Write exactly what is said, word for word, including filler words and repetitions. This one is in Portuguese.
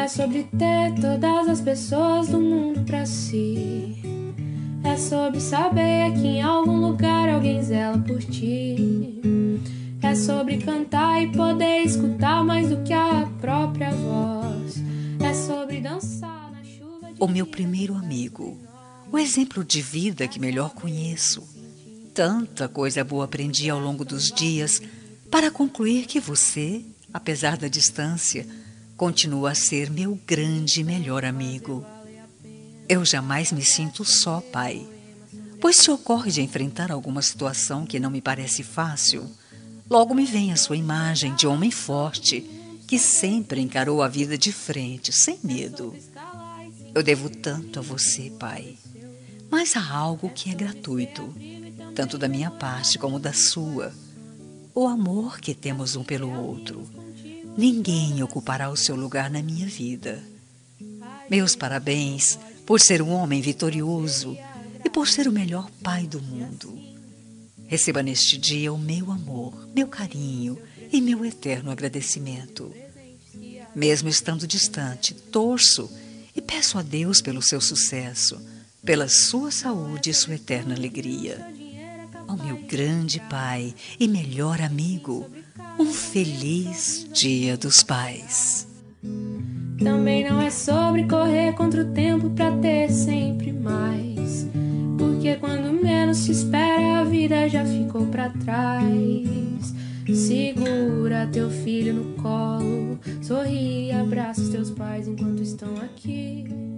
sobre ter todas as pessoas do mundo pra si. É sobre saber que em algum lugar alguém zela por ti. É sobre cantar e poder escutar mais do que a própria voz. É sobre dançar na chuva de... O meu primeiro amigo, o exemplo de vida que melhor conheço. Tanta coisa boa aprendi ao longo dos dias para concluir que você, apesar da distância, continua a ser meu grande e melhor amigo. Eu jamais me sinto só, pai, pois se ocorre de enfrentar alguma situação que não me parece fácil, logo me vem a sua imagem de homem forte que sempre encarou a vida de frente, sem medo. Eu devo tanto a você, pai, mas há algo que é gratuito, tanto da minha parte como da sua, o amor que temos um pelo outro. Ninguém ocupará o seu lugar na minha vida. Meus parabéns por ser um homem vitorioso e por ser o melhor pai do mundo. Receba neste dia o meu amor, meu carinho e meu eterno agradecimento. Mesmo estando distante, torço e peço a Deus pelo seu sucesso, pela sua saúde e sua eterna alegria. Ao meu grande pai e melhor amigo, um feliz Dia dos Pais. Também não é sobre correr contra o tempo pra ter sempre mais, porque quando menos se espera a vida já ficou pra trás. Segura teu filho no colo, sorri e abraça os teus pais enquanto estão aqui.